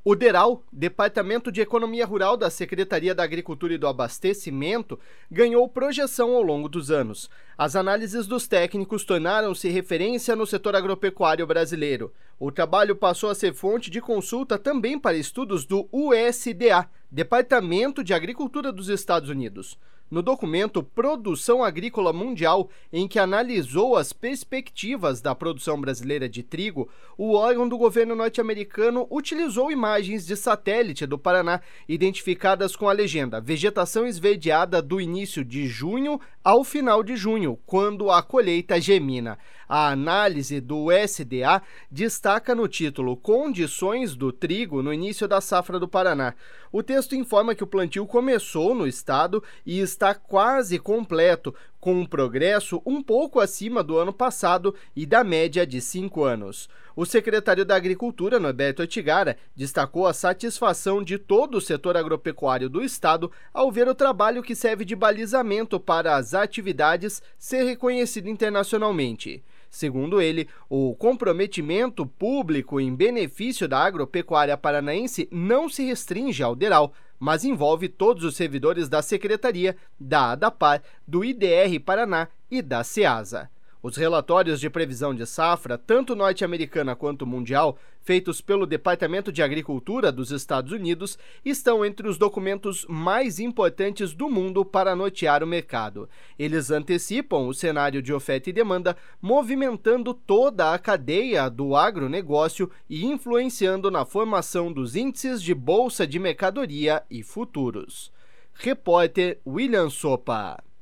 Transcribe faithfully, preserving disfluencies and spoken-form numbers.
O DERAL, Departamento de Economia Rural da Secretaria da Agricultura e do Abastecimento, ganhou projeção ao longo dos anos. As análises dos técnicos tornaram-se referência no setor agropecuário brasileiro. O trabalho passou a ser fonte de consulta também para estudos do U S D A, Departamento de Agricultura dos Estados Unidos. No documento Produção Agrícola Mundial, em que analisou as perspectivas da produção brasileira de trigo, o órgão do governo norte-americano utilizou imagens de satélite do Paraná, identificadas com a legenda "Vegetação esverdeada do início de junho ao final de junho, quando a colheita gemina". A análise do U S D A destaca no título "Condições do trigo no início da safra do Paraná". O texto informa que o plantio começou no estado e está quase completo, com um progresso um pouco acima do ano passado e da média de cinco anos. O secretário da Agricultura, Norberto Ortigara, destacou a satisfação de todo o setor agropecuário do estado ao ver o trabalho que serve de balizamento para as atividades ser reconhecido internacionalmente. Segundo ele, o comprometimento público em benefício da agropecuária paranaense não se restringe ao DERAL, mas envolve todos os servidores da Secretaria, da ADAPAR, do I D R Paraná e da SEASA. Os relatórios de previsão de safra, tanto norte-americana quanto mundial, feitos pelo Departamento de Agricultura dos Estados Unidos, estão entre os documentos mais importantes do mundo para nortear o mercado. Eles antecipam o cenário de oferta e demanda, movimentando toda a cadeia do agronegócio e influenciando na formação dos índices de bolsa de mercadoria e futuros. Repórter William Sopa.